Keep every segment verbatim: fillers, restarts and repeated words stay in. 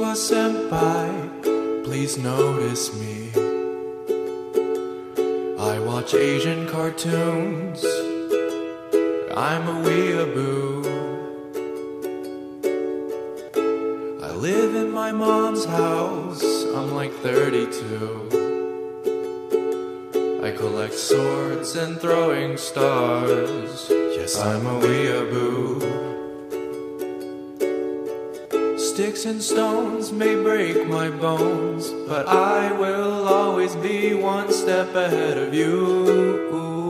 senpai, please notice me. I watch Asian cartoons, I'm a weeaboo. I live in my mom's house, I'm like thirty-two. I collect swords and throwing stars, yes, I'm a weeaboo. Sticks and stones may break my bones, but I will always be one step ahead of you.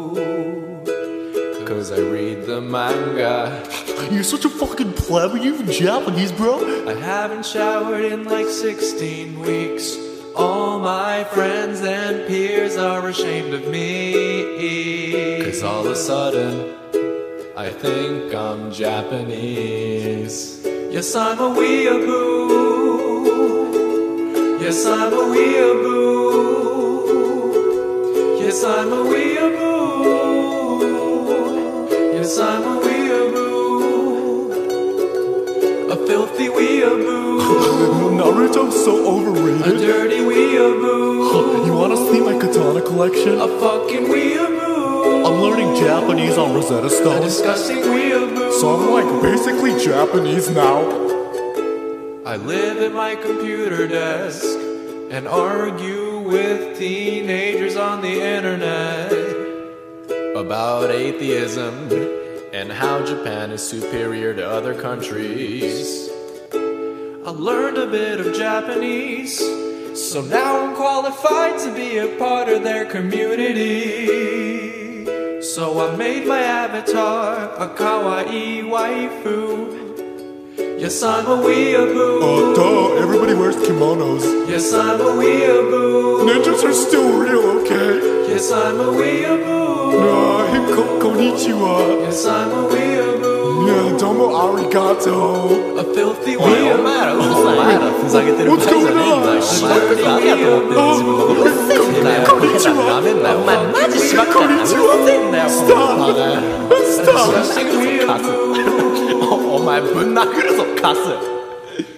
Cause I read the manga. You're such a fucking pleb, are you even Japanese, bro? I haven't showered in like sixteen weeks. All my friends and peers are ashamed of me. Cause all of a sudden, I think I'm Japanese. Yes, I'm a weeaboo. Yes, I'm a weeaboo. Yes, I'm a weeaboo. Yes, I'm a weeaboo. A filthy weeaboo. Naruto's so A overrated. dirty weeaboo. You wanna see my katana collection? A fucking weeaboo. I'm learning Japanese on Rosetta A Stone, disgusting weeaboo. so I'm like basically Japanese now. I live at my computer desk and argue with teenagers on the internet about atheism and how Japan is superior to other countries. I learned a bit of Japanese, so now I'm qualified to be a part of their community. So I made my avatar a kawaii waifu. Yes, I'm a weeaboo. Uh, duh, everybody wears kimonos. Yes, I'm a weeaboo. Ninjas are still real, okay? Yes, I'm a weeaboo. Nah, hey, ko- konnichiwa. Yes, I'm a weeaboo. Yeah, domo arigato. A filthy お前ら weeaboo. うるさい、お前らふざけてる場合じゃねえんだよ。お前ら何やと思ってる自分のこと。うるせえんだよ。 こんにちは。 なめんなよ。お前マジしばっかりな。うるせえんだよ。 スター。スター。 Disgusting weeaboo. お前ぶん殴るぞカス。